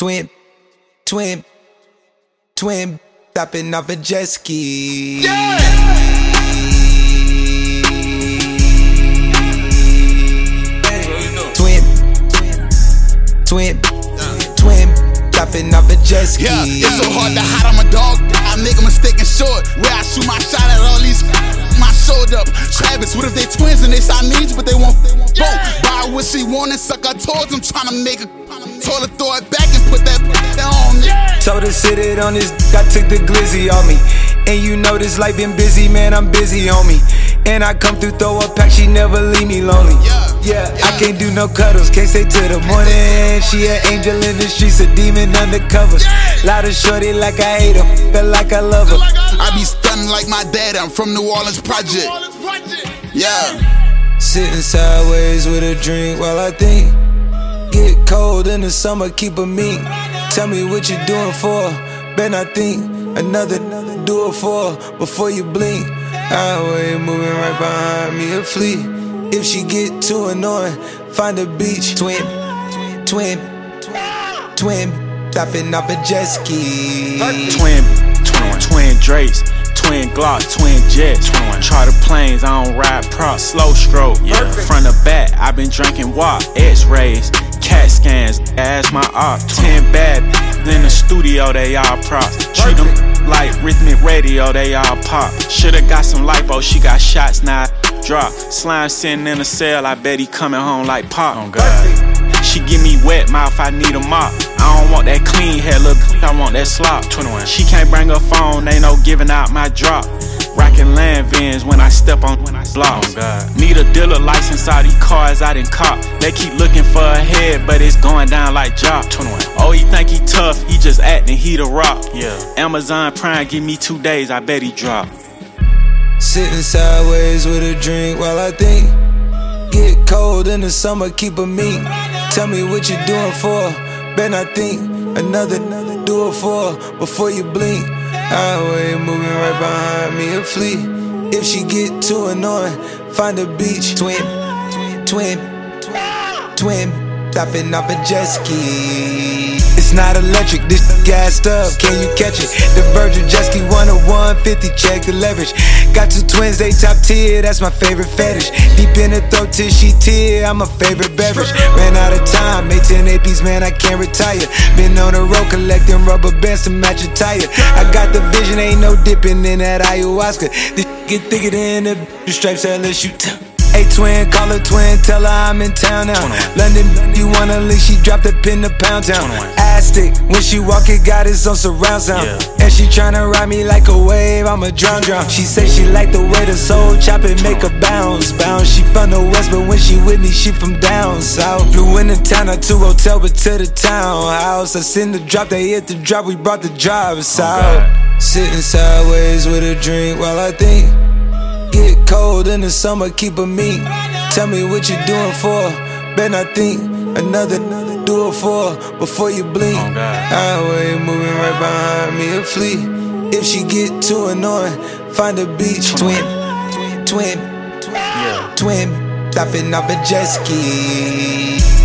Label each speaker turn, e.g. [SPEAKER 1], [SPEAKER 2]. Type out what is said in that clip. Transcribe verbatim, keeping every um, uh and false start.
[SPEAKER 1] Twin, twin, twin, stopping off a jet ski.
[SPEAKER 2] Yeah!
[SPEAKER 1] Twin, twin, twin, stopping off a jet ski.
[SPEAKER 2] Yeah, it's so hard to hide, I'm a dog. I make a mistake and short. Where I shoot my shot at all these my showed up. Travis, what if they twins and they Siamese, but they won't both? Buy what she wanted, suck her toes. I'm trying to make a told her throw it back and put that, put that on me.
[SPEAKER 1] Told her sit it on this, I took the glizzy off me. And you know this life been busy, man, I'm busy on me. And I come through, throw a pack, she never leave me lonely.
[SPEAKER 2] Yeah,
[SPEAKER 1] yeah,
[SPEAKER 2] yeah.
[SPEAKER 1] I can't do no cuddles, can't stay till the morning. She an angel in the streets, a demon undercovers. Loud and shorty like I hate her, feel like I love her.
[SPEAKER 2] I be stunning like my dad, I'm from New Orleans Project. Yeah.
[SPEAKER 1] Sitting sideways with a drink while I think. Get cold in the summer, keep a meat. Tell me what you doing for, bet I think. Another do it for before you blink. Highway moving right behind me a fleet. If she get too annoying, find a beach. Twin, twin, twin, stopping off a jet ski.
[SPEAKER 3] Twin, twin, twin Drakes, twin Glock, twin Jets. Charter planes, I don't ride props, slow stroke. Yeah, front to back, I been drinking wop, X-rays, CAT scans, ask my op. Ten bad in the studio, they all props. Treat them like rhythmic radio, they all pop. Shoulda got some lipo, she got shots, now drop. Slime sitting in a cell, I bet he coming home like pop. Oh God. She give me wet mouth, I need a mop. I don't want that clean hair, look, I want that slop. twenty-one. She can't bring her phone, they no giving out my drop. Rockin' land vans when I step on blocks. Oh need a dealer license, all these cars I done cop. They keep looking for a head, but it's going down like Job. twenty-one. Oh, he think he tough, he just acting, he the rock. Yeah. Amazon Prime give me two days, I bet he drop.
[SPEAKER 1] Sitting sideways with a drink while I think. Get cold in the summer, keep a meat. Tell me what you doing for, bet I think. Another do it for before you blink. Highway moving right behind me a fleet. If she get too annoying, find a beach. Twin, twin, twin, stopping off a jet ski. It's not electric, this gassed up, can you catch it? The Virgin jet ski one oh one fifty, check the leverage. Got two twins, they top tier, that's my favorite fetish. Deep in the throat till she tear, I'm my favorite beverage. Ran out of time, made ten A Ps, man, I can't retire. Been on the road collecting rubber bands to match a tire. I got the vision, ain't no dipping in that ayahuasca. This get thicker than the stripes, hella shoot. Hey twin, call her twin, tell her I'm in town now. London, you wanna leave, she dropped a pin to Pound Town. Ass stick, when she walk it got its own surround sound. Yeah. And she tryna ride me like a wave, I'ma drown drown. She say she like the way the soul chop it make her bounce. Bounce, she from the west, but when she with me, she from down south. Flew in the town, not to hotel, but to the townhouse. I send the drop, they hit the drop, we brought the drivers
[SPEAKER 3] oh
[SPEAKER 1] out.
[SPEAKER 3] God.
[SPEAKER 1] Sitting sideways with a drink while I think. Get cold in the summer, keep a meat. Tell me what you doing for, bet I think. Another do it for before you blink.
[SPEAKER 3] Oh
[SPEAKER 1] Highway moving right behind me a fleet. If she get too annoying, find a beach. Twin, twin,
[SPEAKER 3] yeah.
[SPEAKER 1] twin, stopping off a jet ski.